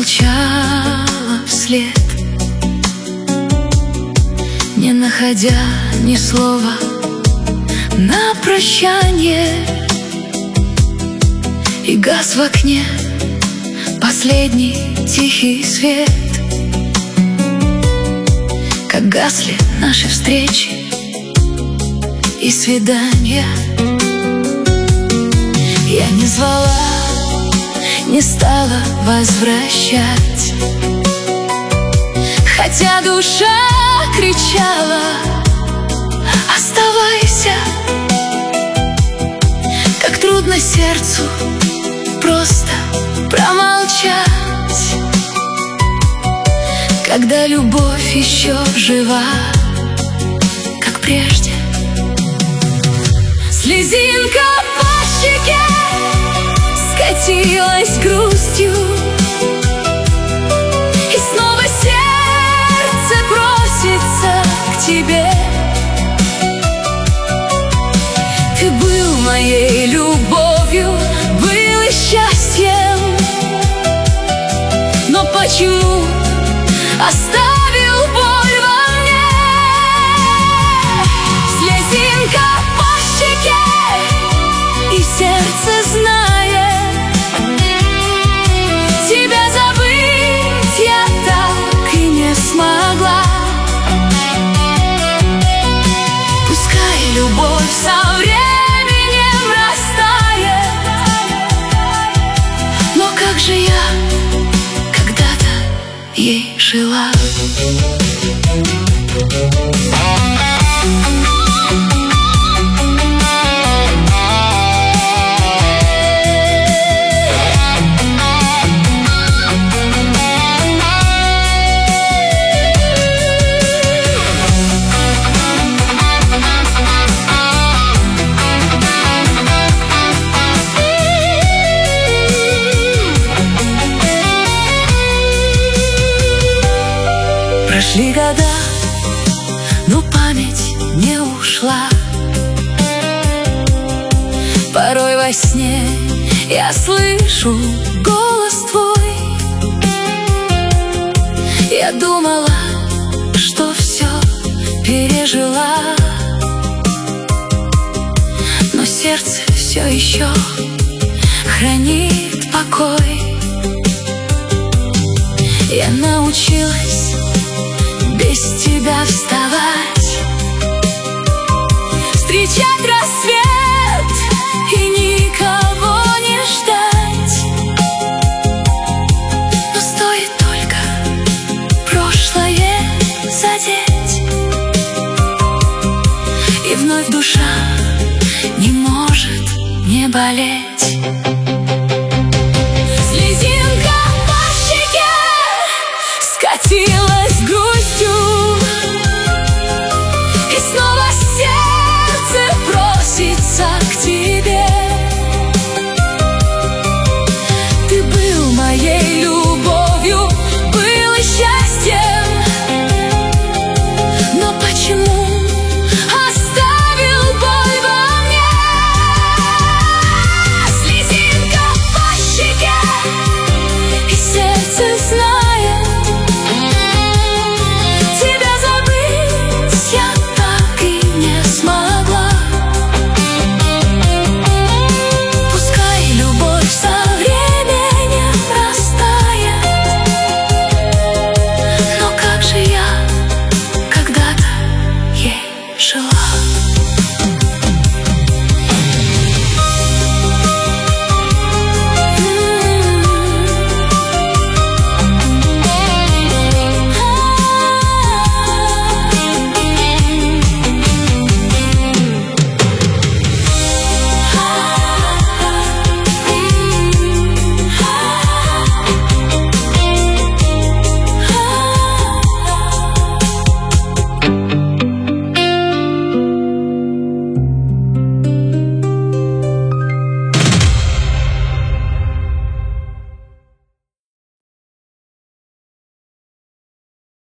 молчала вслед, не находя ни слова на прощание. И гас в окне последний тихий свет, как гасли наши встречи и свидания. Я не звала, не стала возвращать, хотя душа кричала: оставайся. Как трудно сердцу просто промолчать, когда любовь еще жива, как прежде. Слезинка по щеке скатилась грустью, и снова сердце просится к тебе. Ты был моей любовью, был и счастьем, но почему оставил боль во мне? Слезинка по щеке, и сердце знает, тебя забыть я так и не смогла. Пускай любовь со временем растает, но как же я когда-то ей жила. Прошли года, но память не ушла. Порой во сне я слышу голос твой. Я думала, что все пережила, но сердце все еще хранит покой. Я научилась без тебя вставать, встречать рассвет и никого не ждать. Но стоит только прошлое задеть, и вновь душа не может не болеть.